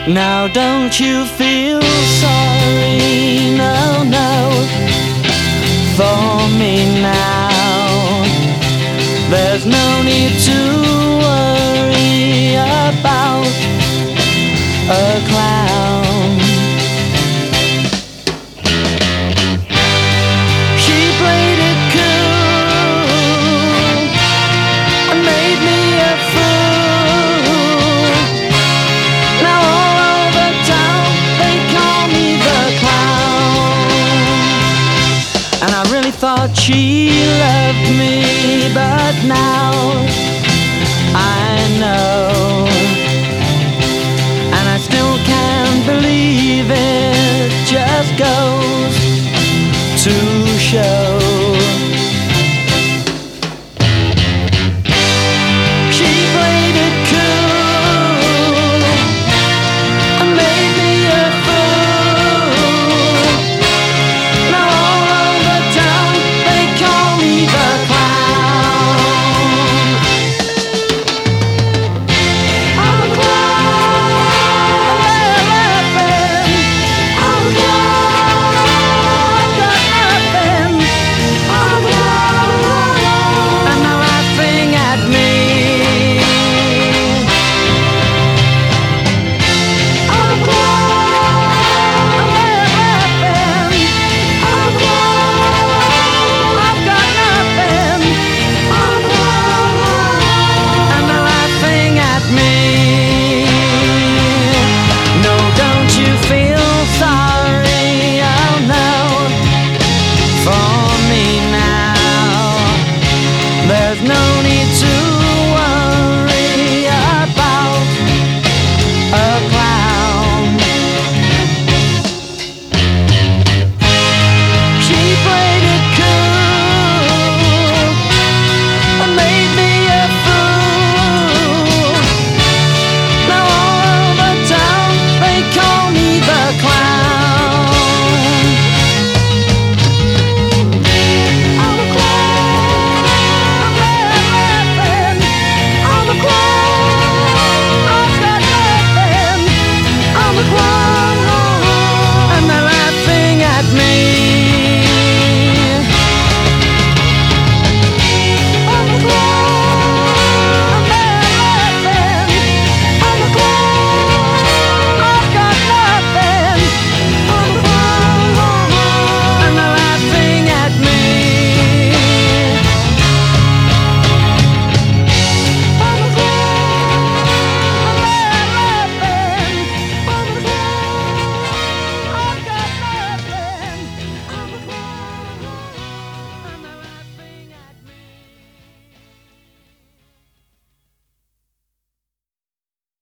Now don't you feel sorry, no, no, for me now. There's no need to worry about a clown. She played it cool and made me a fool. Now all over town they call me the clown. And I really thought she loved me, but now I know. And I still can't believe it, just goes to show.